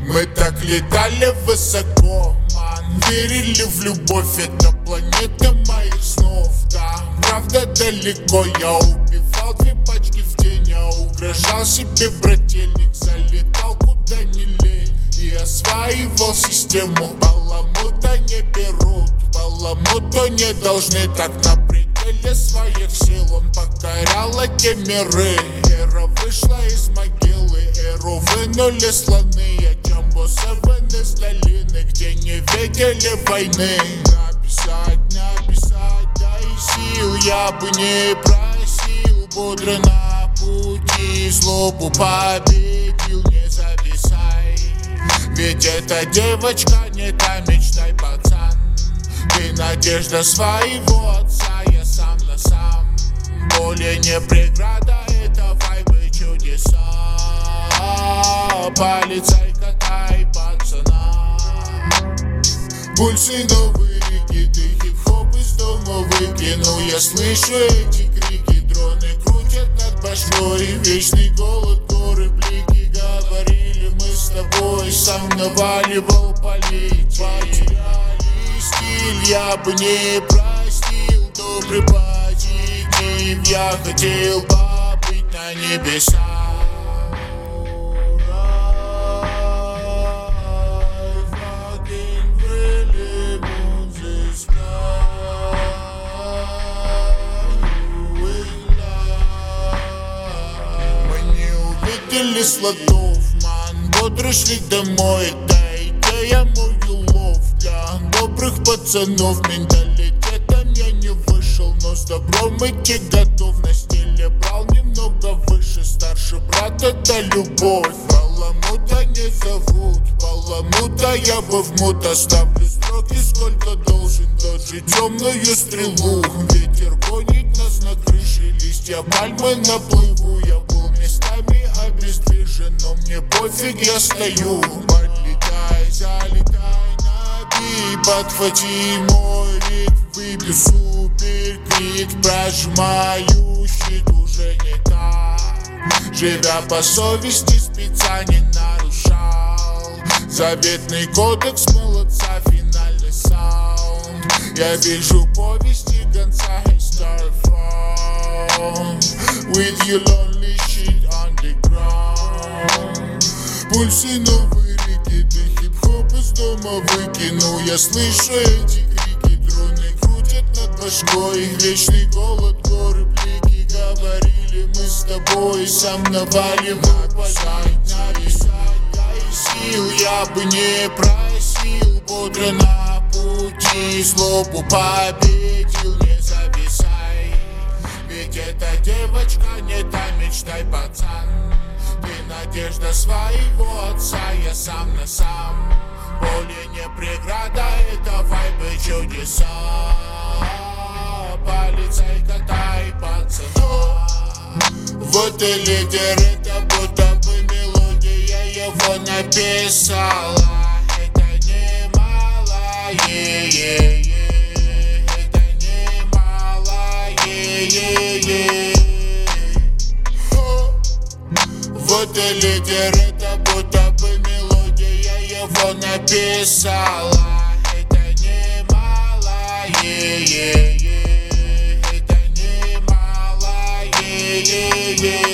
Мы так летали высоко, ман. Верили в любовь, это планета моих снов. Да, правда далеко. Я убивал 2 пачки в день. Я угрожал себе, брательник. Залетал куда не лень и осваивал систему. Баламута не берут, баламуту не должны. Так на пределе своих сил он покорял эти миры. Эра вышла из могилы, эру вынули слоны. Я Джамбо 7 из долины, где не видели войны. Написать, дай сил, я бы не просил. Бодро на пути, злобу победил, не зависай. Ведь эта девочка не та, мечтай, пацан. Ты надежда своего отца, я сам на сам. Более не преграда, это вайбы чудеса. Полицай, катай пацана. Пульсы новые рекеты, хип-хоп из дома выкинул. Я слышу эти крики, дроны крутят над башкой. Вечный голод, горы, блики. Говорили мы с тобой, сам наваливал политик. Потеряли стиль, я бы не простил. Добрый позитив, я хотел побыть на небесах. Слотов, ман, бодро шли домой. Дайте я мою лов. Для добрых пацанов менталитетом я не вышел, но с добром идти готов. На стиле брал немного выше. Старший брат — это любовь. Баламута не зовут, баламута я бы в мут. Оставлю строки сколько должен, даже темную стрелу. Ветер гонит нас на крыше, листья пальмы на плыву. Я был местами обездвижен, но мне пофиг, я стою. Подлетай, залетай на бит, подхвати мой ритм, выбью супер крик. Прожимаю щит, уже не так. Живя по совести, спеца не нарушал. Заветный кодекс молодца, финальный саунд. Я вижу повести гонца и Starfall. With your lonely shit on the ground. Пульсы новые рекеты, хип-хоп из дома выкинул. Я слышу эти крики, дроны крутят над башкой. Вечный голод, горы, блики. Говорили мы с тобой, сам наваливал политик. Сил я бы не просил, бодро на пути, злобу победил, не зависай. Ведь эта девочка не та, мечтай, пацан. Ты надежда своего отца, я сам на сам. Более не преграда, это вайбы чудеса. Полицай, катай пацана. Вот и лидер, это будто бы мелодия его написала. Это немало, это немало, Вот и лидер, это будто бы мелодия его написала. Это немало, это немало,